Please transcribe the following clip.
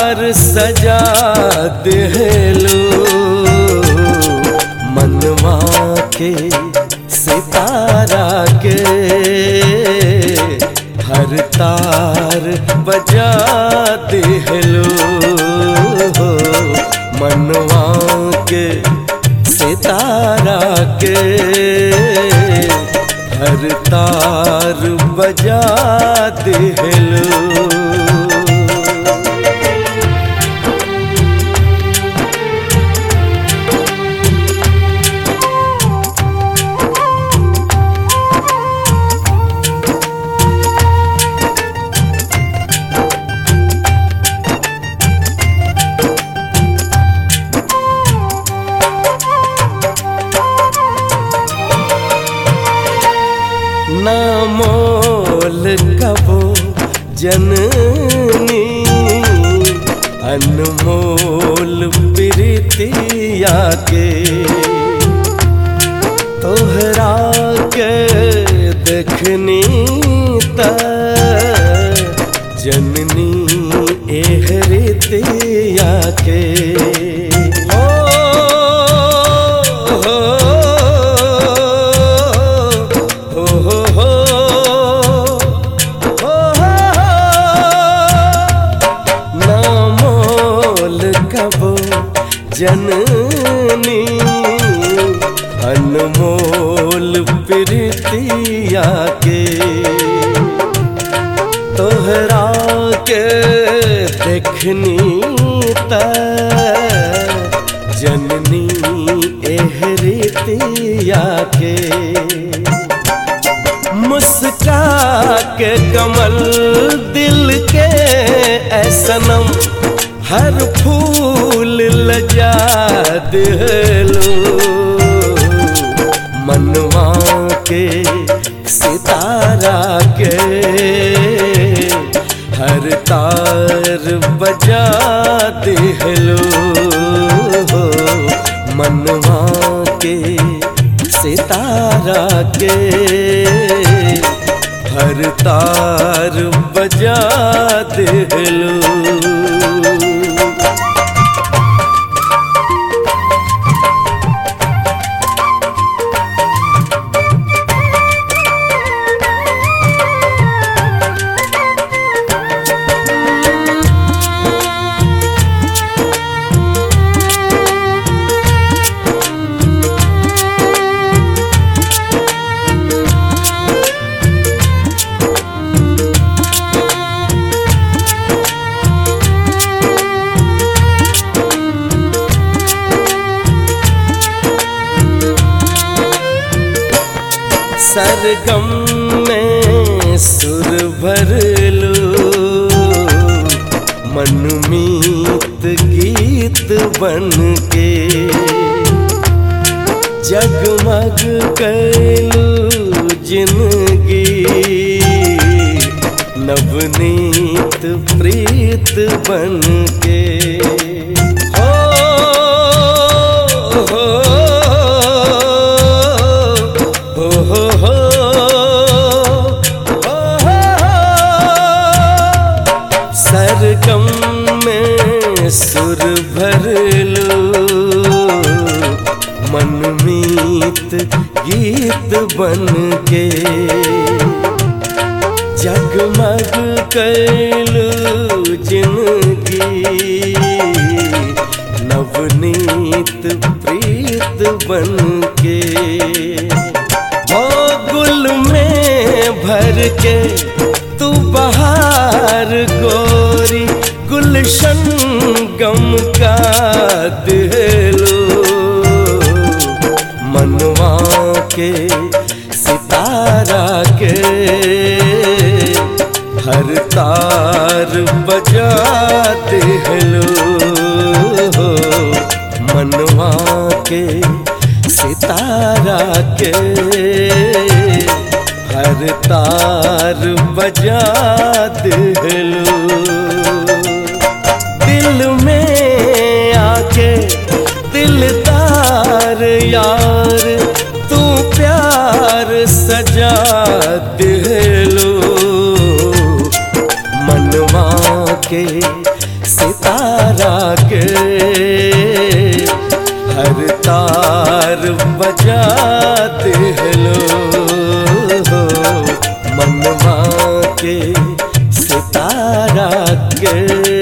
तार सजा देलो मनवा के सितारा के हर तार बजा देलो मनवा के सितारा के हर तार बजा देलो। ना मोल कबो जननी अनमोल प्रीतिया के तोहरा के देखनी त जननी एह रीतिया के जननी अनमोल प्रीतिया के तोहरा के देखनी त जननी एह रीतिया के मुस्का के कमल दिल के ऐ सनम हर फूल लजा देलो मनवा के सितारा के हर तार बजा देलो मनवा के सितारा के हर तार बजा देलो। सरगम में सुर भर लो मनमीत गीत बन के जगमग कैलू जिंदगी नवनीत प्रीत बन के सरगम में सुर भर लो मनमीत गीत बन के जगमग कैलू जिंदगी नवनीत प्रीत बन के वो गुल में भर के तू बहार गोरी गुलशन गम का दिलो मनवा के सितारा के हर तार बजा दिलो मनवा के सितारा के हर तार बजा दिलो दिल में आके दिलदार यार तू प्यार सजा दिलो मनवा के सितारा के हर तार बजा दिहलो मनवा के सितारा के।